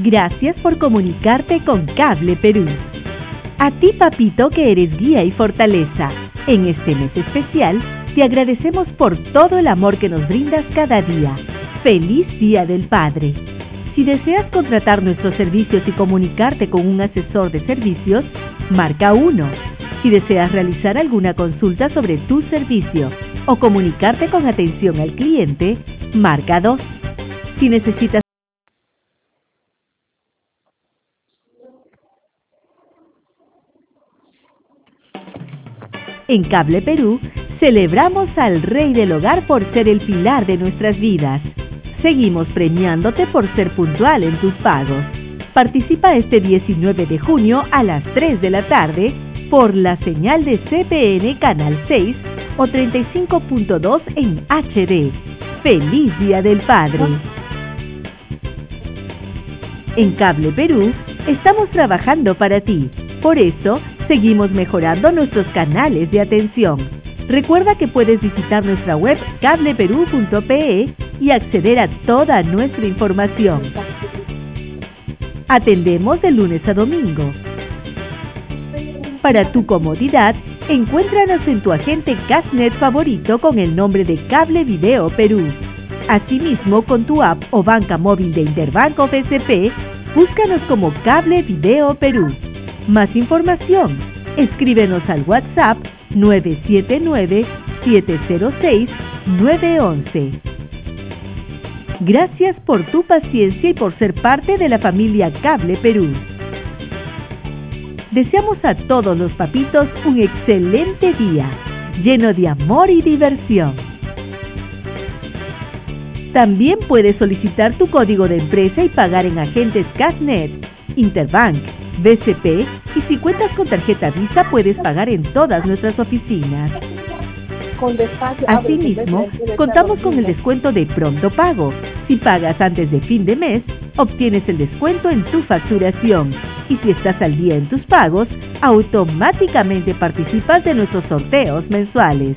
Gracias por comunicarte con Cable Perú. A ti, papito, que eres guía y fortaleza, en este mes especial, te agradecemos por todo el amor que nos brindas cada día. ¡Feliz Día del Padre! Si deseas contratar nuestros servicios y comunicarte con un asesor de servicios, marca 1. Si deseas realizar alguna consulta sobre tu servicio o comunicarte con atención al cliente, marca 2. Si necesitas En Cable Perú, celebramos al Rey del Hogar por ser el pilar de nuestras vidas. Seguimos premiándote por ser puntual en tus pagos. Participa este 19 de junio a las 3 de la tarde por la señal de CPN Canal 6 o 35.2 en HD. ¡Feliz Día del Padre! En Cable Perú, estamos trabajando para ti. Por eso, seguimos mejorando nuestros canales de atención. Recuerda que puedes visitar nuestra web cableperú.pe y acceder a toda nuestra información. Atendemos de lunes a domingo. Para tu comodidad, encuéntranos en tu agente Cashnet favorito con el nombre de Cable Video Perú. Asimismo, con tu app o banca móvil de Interbank o BCP, búscanos como Cable Video Perú. Más información, escríbenos al WhatsApp 979-706-911. Gracias por tu paciencia y por ser parte de la familia Cable Perú. Deseamos a todos los papitos un excelente día, lleno de amor y diversión. También puedes solicitar tu código de empresa y pagar en agentes Cashnet, Interbank, BCP, y si cuentas con tarjeta Visa puedes pagar en todas nuestras oficinas. Asimismo, contamos con el descuento de Pronto Pago. Si pagas antes de fin de mes, obtienes el descuento en tu facturación. Y si estás al día en tus pagos, automáticamente participas de nuestros sorteos mensuales.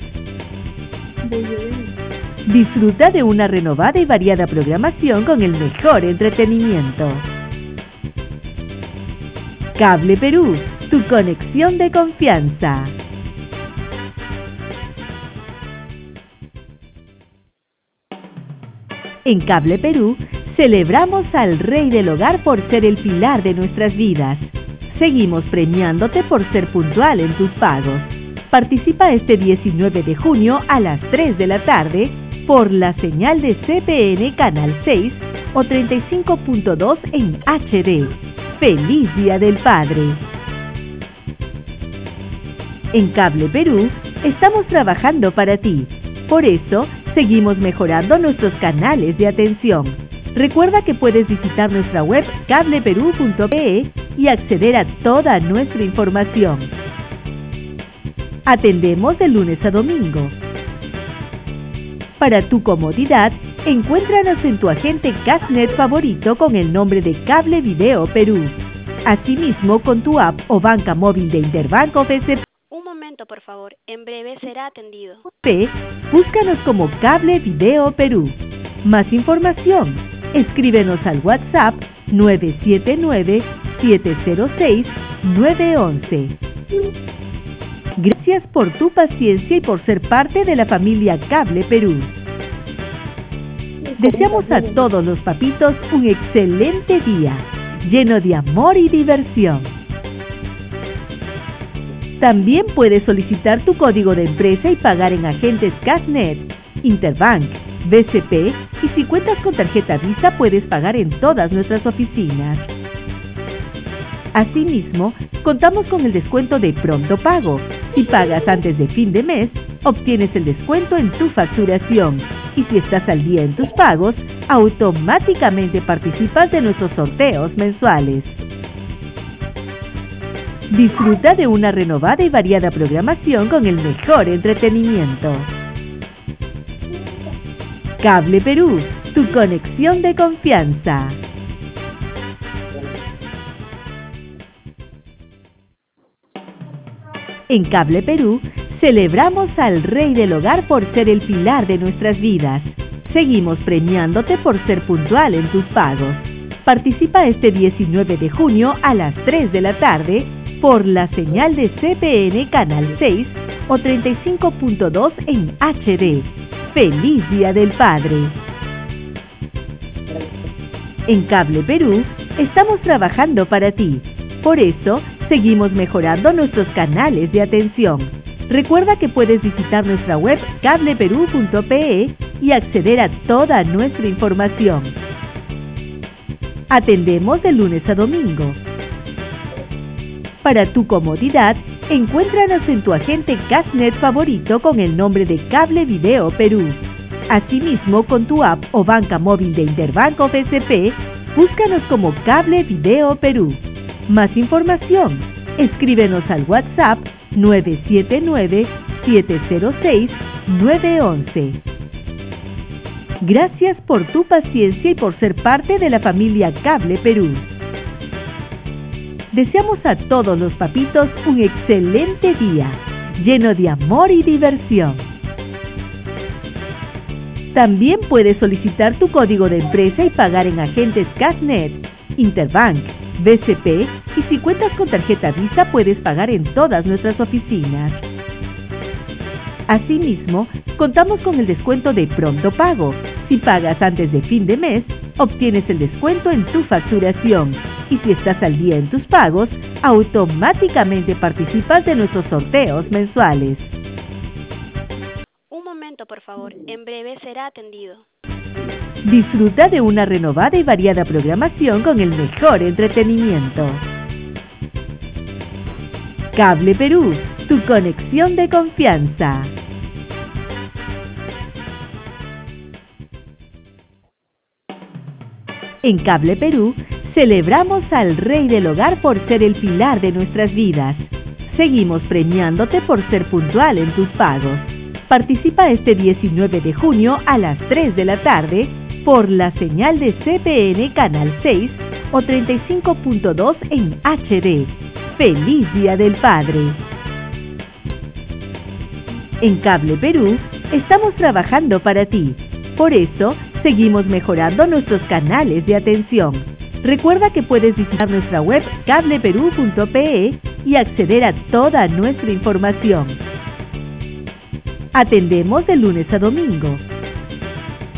Disfruta de una renovada y variada programación con el mejor entretenimiento. Cable Perú, tu conexión de confianza. En Cable Perú, celebramos al Rey del Hogar por ser el pilar de nuestras vidas. Seguimos premiándote por ser puntual en tus pagos. Participa este 19 de junio a las 3 de la tarde por la señal de CPN Canal 6 o 35.2 en HD. ¡Feliz Día del Padre! En Cable Perú, estamos trabajando para ti. Por eso, seguimos mejorando nuestros canales de atención. Recuerda que puedes visitar nuestra web cableperú.pe y acceder a toda nuestra información. Atendemos de lunes a domingo. Para tu comodidad, encuéntranos en tu agente Cashnet favorito con el nombre de Cable Video Perú. Asimismo, con tu app o banca móvil de Interbank o BCP. Un momento, por favor. En breve será atendido. Búscanos como Cable Video Perú. Más información, escríbenos al WhatsApp 979-706-911. Gracias por tu paciencia y por ser parte de la familia Cable Perú. Deseamos a todos los papitos un excelente día, lleno de amor y diversión. También puedes solicitar tu código de empresa y pagar en agentes Cashnet, Interbank, BCP, y si cuentas con tarjeta Visa puedes pagar en todas nuestras oficinas. Asimismo, contamos con el descuento de Pronto Pago. Si pagas antes de fin de mes, obtienes el descuento en tu facturación. Y si estás al día en tus pagos, automáticamente participas de nuestros sorteos mensuales. Disfruta de una renovada y variada programación con el mejor entretenimiento. Cable Perú, tu conexión de confianza. En Cable Perú, celebramos al Rey del Hogar por ser el pilar de nuestras vidas. Seguimos premiándote por ser puntual en tus pagos. Participa este 19 de junio a las 3 de la tarde por la señal de CPN Canal 6 o 35.2 en HD. ¡Feliz Día del Padre! En Cable Perú estamos trabajando para ti. Por eso, seguimos mejorando nuestros canales de atención. Recuerda que puedes visitar nuestra web cableperú.pe y acceder a toda nuestra información. Atendemos de lunes a domingo. Para tu comodidad, encuéntranos en tu agente Cashnet favorito con el nombre de Cable Video Perú. Asimismo, con tu app o banca móvil de Interbanco FSP, búscanos como Cable Video Perú. Más información, escríbenos al WhatsApp 979-706-911. Gracias por tu paciencia y por ser parte de la familia Cable Perú. Deseamos a todos los papitos un excelente día, lleno de amor y diversión. También puedes solicitar tu código de empresa y pagar en agentes Cashnet, Interbank, BCP y si cuentas con tarjeta Visa puedes pagar en todas nuestras oficinas. Asimismo, contamos con el descuento de Pronto Pago. Si pagas antes de fin de mes, obtienes el descuento en tu facturación. Y si estás al día en tus pagos, automáticamente participas de nuestros sorteos mensuales. Un momento, por favor. En breve será atendido. Disfruta de una renovada y variada programación con el mejor entretenimiento. Cable Perú, tu conexión de confianza. En Cable Perú, celebramos al Rey del Hogar por ser el pilar de nuestras vidas. Seguimos premiándote por ser puntual en tus pagos. Participa este 19 de junio a las 3 de la tarde por la señal de CPN Canal 6 o 35.2 en HD. ¡Feliz Día del Padre! En Cable Perú estamos trabajando para ti. Por eso, seguimos mejorando nuestros canales de atención. Recuerda que puedes visitar nuestra web cableperú.pe y acceder a toda nuestra información. Atendemos de lunes a domingo.